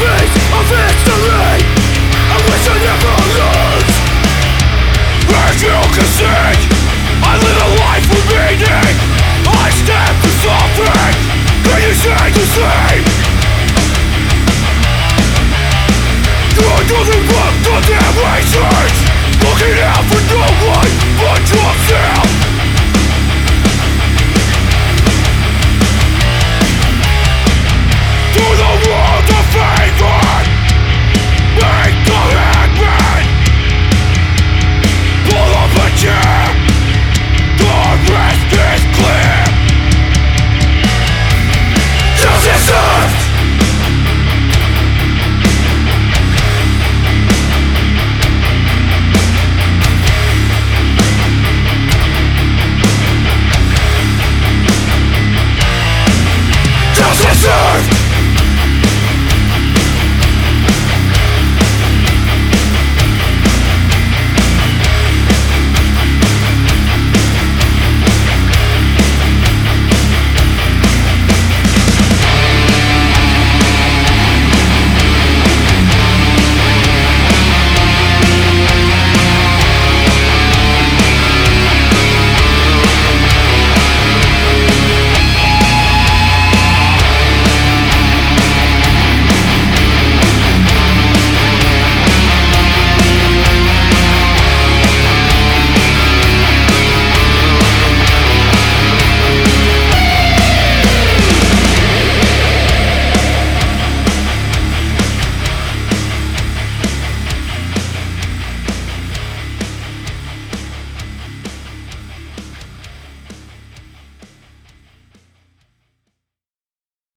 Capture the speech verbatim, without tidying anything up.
piece of history I wish I never lose. As you can see, I live a life with meaning. I stand for something that you say the same. You're nothing but the damn research, looking out for